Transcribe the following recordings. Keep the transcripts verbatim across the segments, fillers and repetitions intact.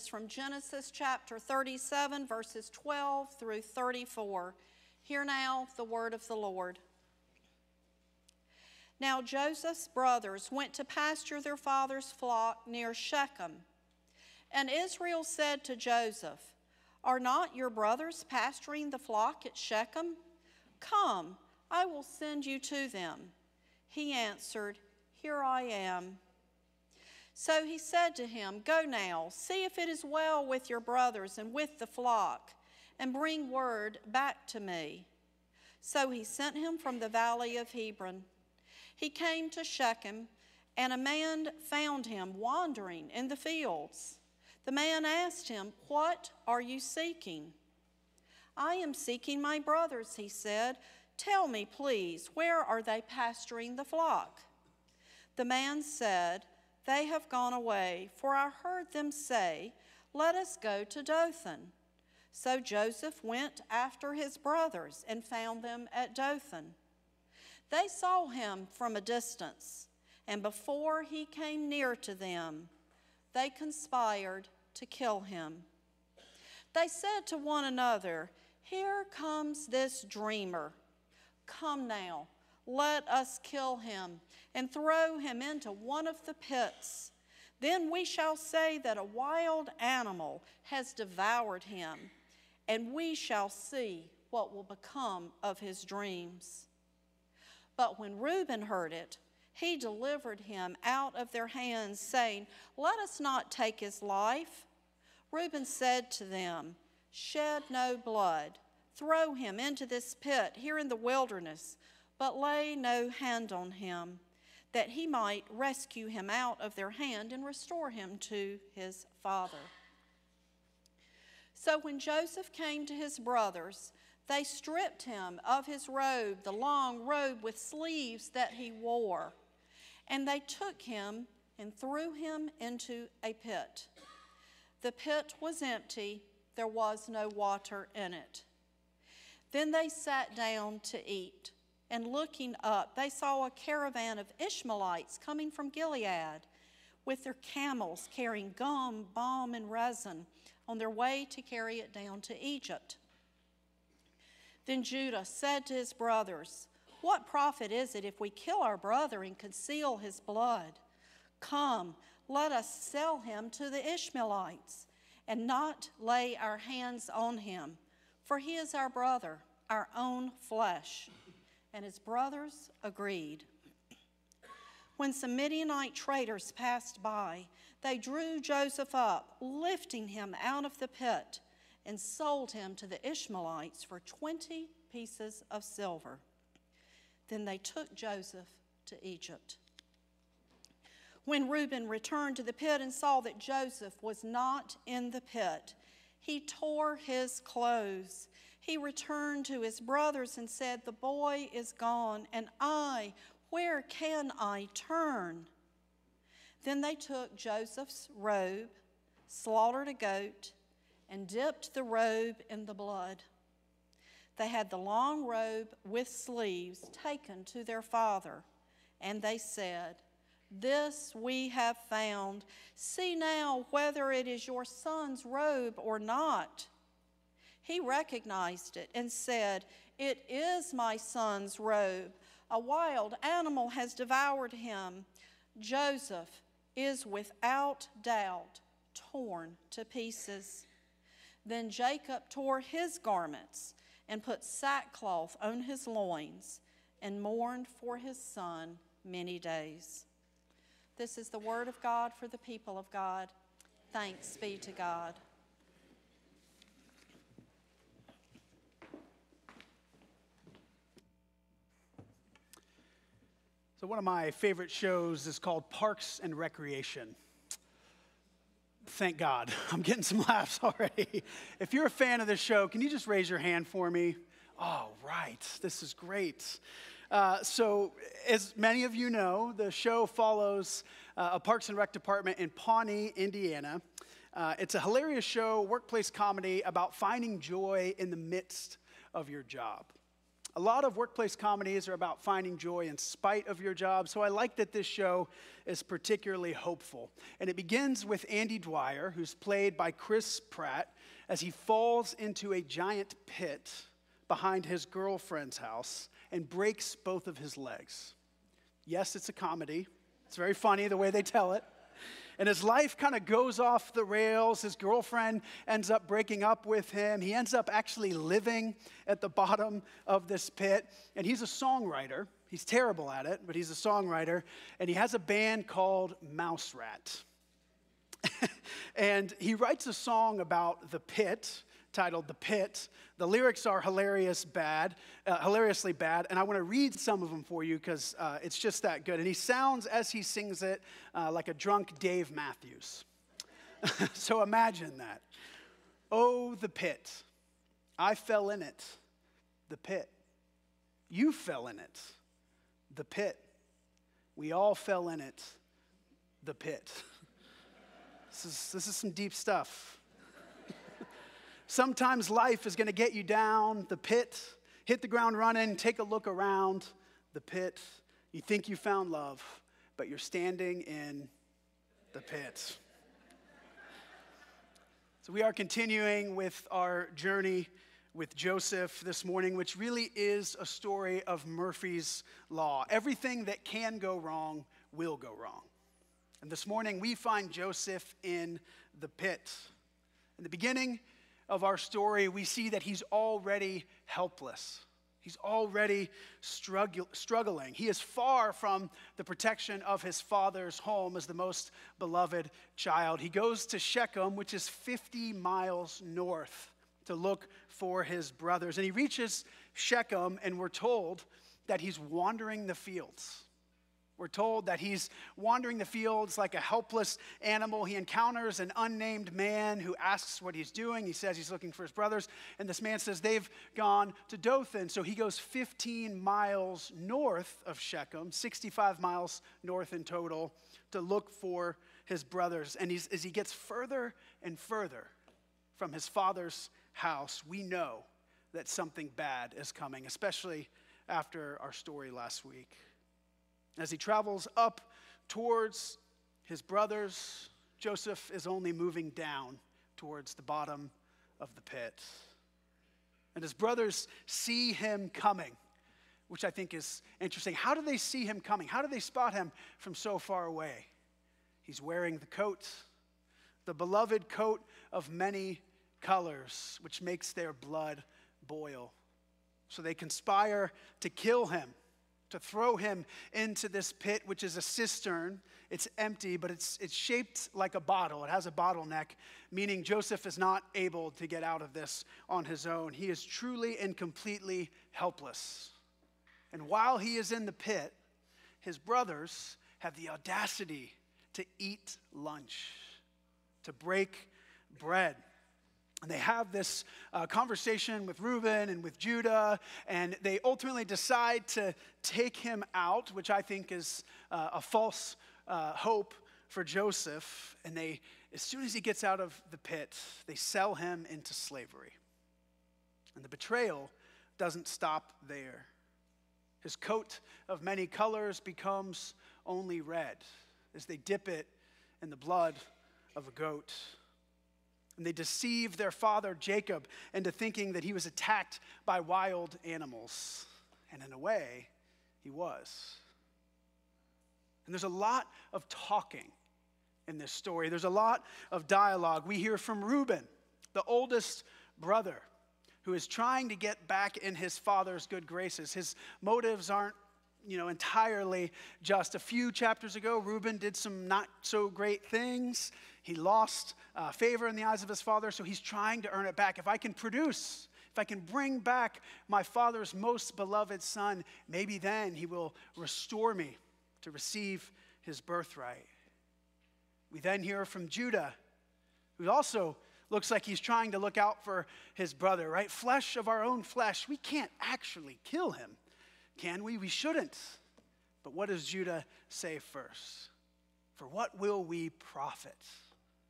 is from Genesis chapter thirty-seven, verses twelve through thirty-four. Hear now the word of the Lord. Now Joseph's brothers went to pasture their father's flock near Shechem. And Israel said to Joseph, "Are not your brothers pasturing the flock at Shechem? Come, I will send you to them." He answered, "Here I am." So he said to him, "Go now, see if it is well with your brothers and with the flock, and bring word back to me." So he sent him from the valley of Hebron. He came to Shechem, and a man found him wandering in the fields. The man asked him, "What are you seeking?" "I am seeking my brothers," he said. "Tell me, please, where are they pasturing the flock?" The man said, "They have gone away, for I heard them say, 'Let us go to Dothan.'" So Joseph went after his brothers and found them at Dothan. They saw him from a distance, and before he came near to them, they conspired to kill him. They said to one another, "Here comes this dreamer. Come now, let us kill him and throw him into one of the pits. Then we shall say that a wild animal has devoured him, and we shall see what will become of his dreams." But when Reuben heard it, he delivered him out of their hands, saying, "Let us not take his life." Reuben said to them, "Shed no blood. Throw him into this pit here in the wilderness, but lay no hand on him, that he might rescue him out of their hand and restore him to his father." So when Joseph came to his brothers, they stripped him of his robe, the long robe with sleeves that he wore, and they took him and threw him into a pit. The pit was empty, there was no water in it. Then they sat down to eat, and looking up, they saw a caravan of Ishmaelites coming from Gilead, with their camels carrying gum, balm, and resin on their way to carry it down to Egypt. Then Judah said to his brothers, "What profit is it if we kill our brother and conceal his blood? Come, let us sell him to the Ishmaelites and not lay our hands on him, for he is our brother, our own flesh." And his brothers agreed. When some Midianite traders passed by, they drew Joseph up, lifting him out of the pit, and sold him to the Ishmaelites for twenty pieces of silver. Then they took Joseph to Egypt. When Reuben returned to the pit and saw that Joseph was not in the pit, he tore his clothes. He returned to his brothers and said, "The boy is gone, and I, where can I turn?" Then they took Joseph's robe, slaughtered a goat, and dipped the robe in the blood. They had the long robe with sleeves taken to their father, and they said, "This we have found. See now whether it is your son's robe or not." He recognized it and said, "It is my son's robe. A wild animal has devoured him. Joseph is without doubt torn to pieces." Then Jacob tore his garments and put sackcloth on his loins and mourned for his son many days. This is the word of God for the people of God. Thanks be to God. So one of my favorite shows is called Parks and Recreation. Thank God. I'm getting some laughs already. If you're a fan of this show, can you just raise your hand for me? Oh, right. This is great. Uh, so as many of you know, the show follows uh, a Parks and Rec department in Pawnee, Indiana. Uh, it's a hilarious show, workplace comedy about finding joy in the midst of your job. A lot of workplace comedies are about finding joy in spite of your job, so I like that this show is particularly hopeful. And it begins with Andy Dwyer, who's played by Chris Pratt, as he falls into a giant pit behind his girlfriend's house and breaks both of his legs. Yes, it's a comedy. It's very funny the way they tell it. And his life kind of goes off the rails. His girlfriend ends up breaking up with him. He ends up actually living at the bottom of this pit. And he's a songwriter. He's terrible at it, but he's a songwriter. And he has a band called Mouse Rat. And he writes a song about the pit, titled The Pit. The lyrics are hilarious bad, uh, hilariously bad, and I want to read some of them for you because uh, it's just that good. And he sounds, as he sings it, uh, like a drunk Dave Matthews. So imagine that. Oh, the pit. I fell in it. The pit. You fell in it. The pit. We all fell in it. The pit. This is, this is some deep stuff. Sometimes life is going to get you down the pit, hit the ground running, take a look around the pit. You think you found love, but you're standing in the pit. So we are continuing with our journey with Joseph this morning, which really is a story of Murphy's Law. Everything that can go wrong will go wrong. And this morning we find Joseph in the pit. In the beginning of our story, we see that he's already helpless. He's already struggle, struggling. He is far from the protection of his father's home as the most beloved child. He goes to Shechem, which is fifty miles north, to look for his brothers. And he reaches Shechem, and we're told that he's wandering the fields. We're told that he's wandering the fields like a helpless animal. He encounters an unnamed man who asks what he's doing. He says he's looking for his brothers. And this man says they've gone to Dothan. So he goes fifteen miles north of Shechem, sixty-five miles north in total, to look for his brothers. And he's, as he gets further and further from his father's house, we know that something bad is coming, especially after our story last week. As he travels up towards his brothers, Joseph is only moving down towards the bottom of the pit. And his brothers see him coming, which I think is interesting. How do they see him coming? How do they spot him from so far away? He's wearing the coat, the beloved coat of many colors, which makes their blood boil. So they conspire to kill him, to throw him into this pit, which is a cistern. It's empty, but it's, it's shaped like a bottle. It has a bottleneck, meaning Joseph is not able to get out of this on his own. He is truly and completely helpless. And while he is in the pit, his brothers have the audacity to eat lunch, to break bread. And they have this uh, conversation with Reuben and with Judah, and they ultimately decide to take him out, which I think is uh, a false uh, hope for Joseph. And they, as soon as he gets out of the pit, they sell him into slavery. And the betrayal doesn't stop there. His coat of many colors becomes only red as they dip it in the blood of a goat. And they deceive their father Jacob into thinking that he was attacked by wild animals. And in a way, he was. And there's a lot of talking in this story. There's a lot of dialogue. We hear from Reuben, the oldest brother, who is trying to get back in his father's good graces. His motives aren't, you know, entirely just. A few chapters ago, Reuben did some not so great things. He lost uh, favor in the eyes of his father, so he's trying to earn it back. If I can produce, if I can bring back my father's most beloved son, maybe then he will restore me to receive his birthright. We then hear from Judah, who also looks like he's trying to look out for his brother, right? Flesh of our own flesh. We can't actually kill him, can we? We shouldn't. But what does Judah say first? For what will we profit?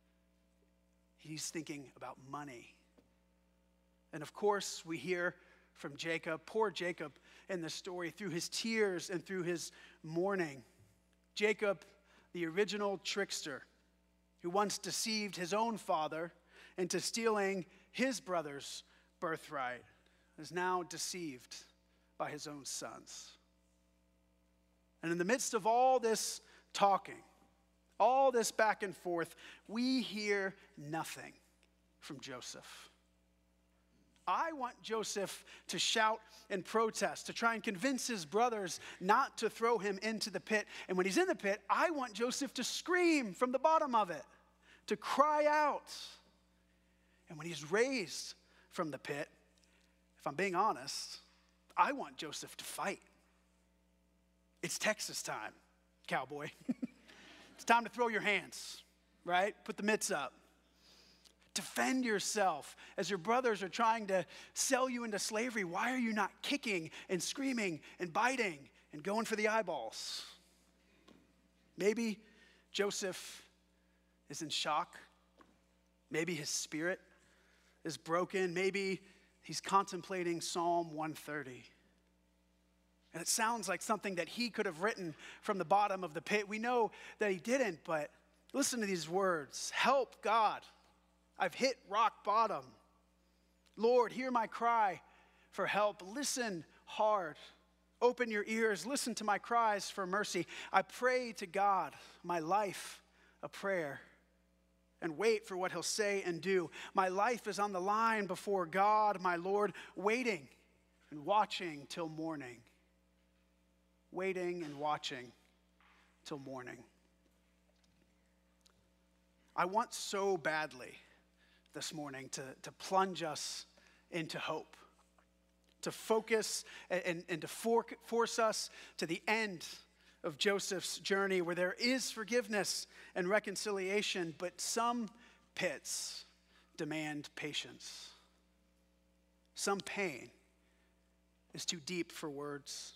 He's thinking about money. And of course, we hear from Jacob, poor Jacob in the story, through his tears and through his mourning. Jacob, the original trickster, who once deceived his own father into stealing his brother's birthright, is now deceived by his own sons. And in the midst of all this talking, all this back and forth, we hear nothing from Joseph. I want Joseph to shout and protest, to try and convince his brothers not to throw him into the pit. And when he's in the pit, I want Joseph to scream from the bottom of it, to cry out. And when he's raised from the pit, if I'm being honest, I want Joseph to fight. It's Texas time, cowboy. It's time to throw your hands, right? Put the mitts up. Defend yourself as your brothers are trying to sell you into slavery. Why are you not kicking and screaming and biting and going for the eyeballs? Maybe Joseph is in shock. Maybe his spirit is broken. Maybe he's contemplating Psalm one thirty. And it sounds like something that he could have written from the bottom of the pit. We know that he didn't, but listen to these words. Help, God. I've hit rock bottom. Lord, hear my cry for help. Listen hard. Open your ears. Listen to my cries for mercy. I pray to God, my life a prayer, and wait for what he'll say and do. My life is on the line before God, my Lord, waiting and watching till morning. Waiting and watching till morning. I want so badly this morning to, to plunge us into hope, to focus and, and to for, force us to the end of Joseph's journey where there is forgiveness and reconciliation, but some pits demand patience. Some pain is too deep for words.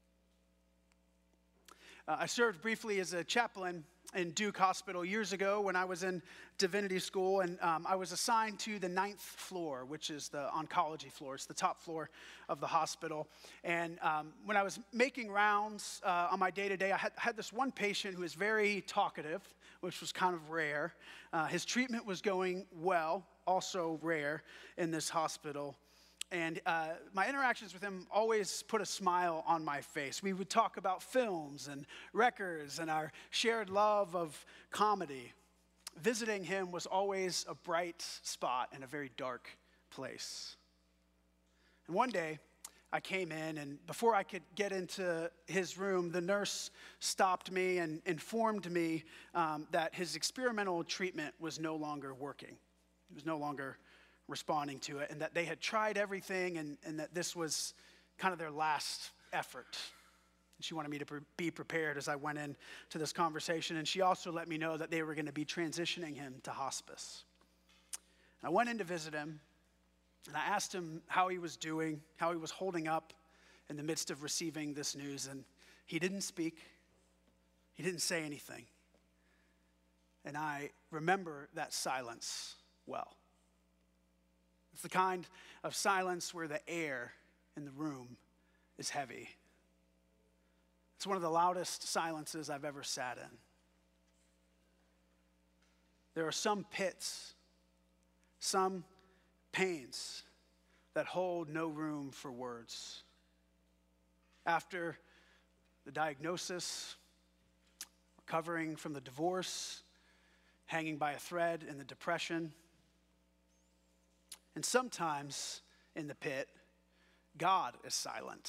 Uh, I served briefly as a chaplain in Duke Hospital years ago when I was in divinity school, and um, I was assigned to the ninth floor, which is the oncology floor. It's the top floor of the hospital. And um, when I was making rounds uh, on my day-to-day, I had, had this one patient who was very talkative, which was kind of rare. Uh, his treatment was going well, also rare in this hospital. And uh, my interactions with him always put a smile on my face. We would talk about films and records and our shared love of comedy. Visiting him was always a bright spot in a very dark place. And one day, I came in, and before I could get into his room, the nurse stopped me and informed me um, that his experimental treatment was no longer working. It was no longer responding to it, and that they had tried everything, and, and that this was kind of their last effort. And she wanted me to pre- be prepared as I went into this conversation, and she also let me know that they were going to be transitioning him to hospice. And I went in to visit him, and I asked him how he was doing, how he was holding up in the midst of receiving this news, and he didn't speak. He didn't say anything. And I remember that silence well. It's the kind of silence where the air in the room is heavy. It's one of the loudest silences I've ever sat in. There are some pits, some pains that hold no room for words. After the diagnosis, recovering from the divorce, hanging by a thread in the depression, and sometimes in the pit, God is silent.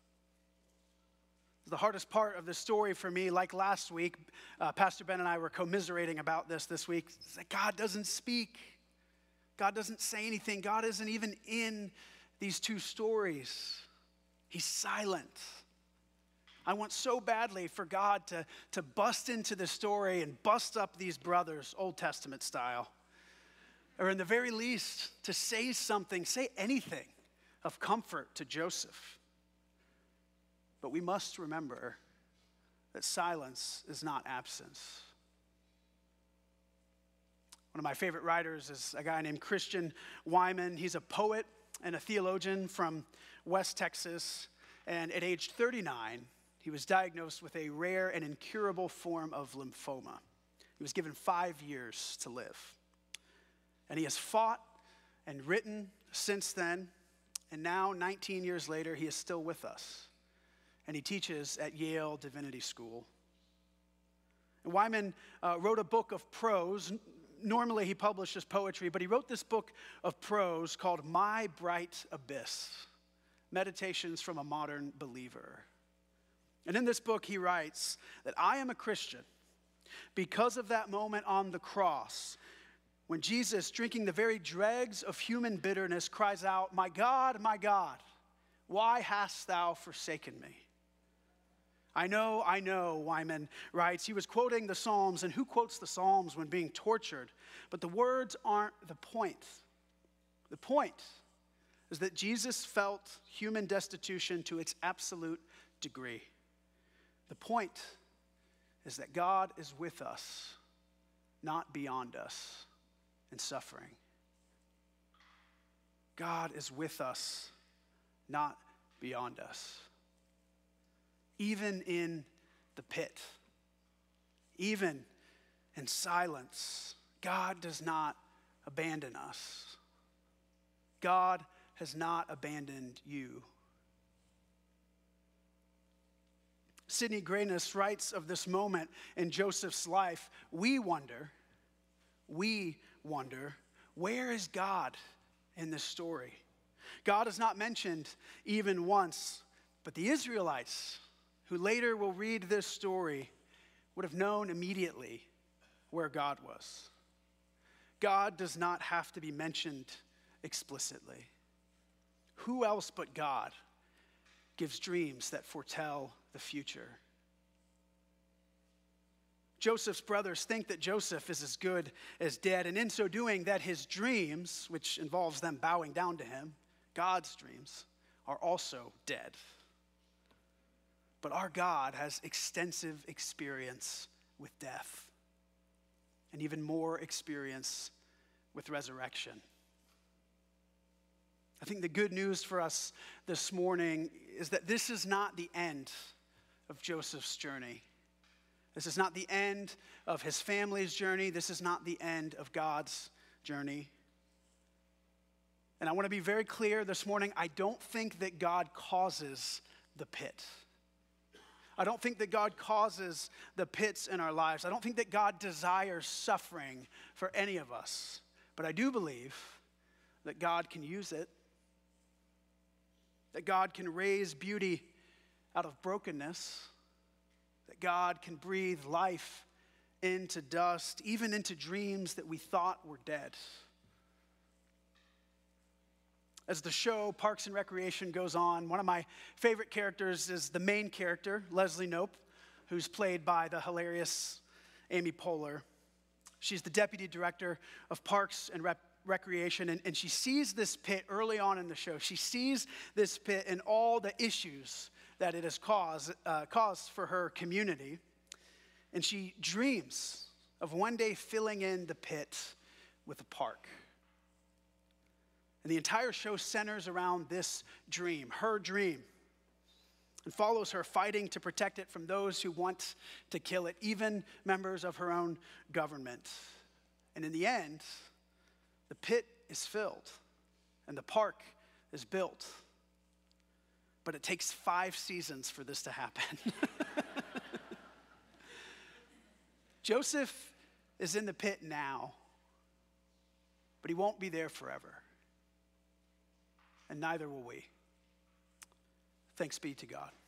The hardest part of this story for me, like last week, uh, Pastor Ben and I were commiserating about this this week, is that God doesn't speak. God doesn't say anything. God isn't even in these two stories. He's silent. I want so badly for God to, to bust into the story and bust up these brothers, Old Testament style. Or in the very least, to say something, say anything of comfort to Joseph. But we must remember that silence is not absence. One of my favorite writers is a guy named Christian Wyman. He's a poet and a theologian from West Texas, and at age thirty-nine, he was diagnosed with a rare and incurable form of lymphoma. He was given five years to live. And he has fought and written since then, and now, nineteen years later, he is still with us. And he teaches at Yale Divinity School. And Wyman uh, wrote a book of prose. Normally he publishes poetry, but he wrote this book of prose called My Bright Abyss, Meditations from a Modern Believer. And in this book he writes that I am a Christian because of that moment on the cross when Jesus, drinking the very dregs of human bitterness, cries out, "My God, my God, why hast thou forsaken me?" I know, I know, Wyman writes. He was quoting the Psalms, and who quotes the Psalms when being tortured? But the words aren't the point. The point is that Jesus felt human destitution to its absolute degree. The point is that God is with us, not beyond us in suffering. God is with us, not beyond us. Even in the pit, even in silence, God does not abandon us. God has not abandoned you. Sidney Grayness writes of this moment in Joseph's life, we wonder, we wonder, where is God in this story? God is not mentioned even once, but the Israelites, who later will read this story, would have known immediately where God was. God does not have to be mentioned explicitly. Who else but God gives dreams that foretell the future? Joseph's brothers think that Joseph is as good as dead, and in so doing, that his dreams, which involves them bowing down to him, God's dreams, are also dead. But our God has extensive experience with death and even more experience with resurrection. I think the good news for us this morning is that this is not the end of Joseph's journey. This is not the end of his family's journey. This is not the end of God's journey. And I want to be very clear this morning, I don't think that God causes the pit. I don't think that God causes the pits in our lives. I don't think that God desires suffering for any of us. But I do believe that God can use it, that God can raise beauty out of brokenness, that God can breathe life into dust, even into dreams that we thought were dead. As the show Parks and Recreation goes on, one of my favorite characters is the main character, Leslie Knope, who's played by the hilarious Amy Poehler. She's the deputy director of Parks and Rec- Recreation, and, and she sees this pit early on in the show. She sees this pit and all the issues that it has caused, uh, caused for her community, and she dreams of one day filling in the pit with a park. And the entire show centers around this dream, her dream, and follows her fighting to protect it from those who want to kill it, even members of her own government. And in the end, the pit is filled and the park is built. But it takes five seasons for this to happen. Joseph is in the pit now, but he won't be there forever. And neither will we. Thanks be to God.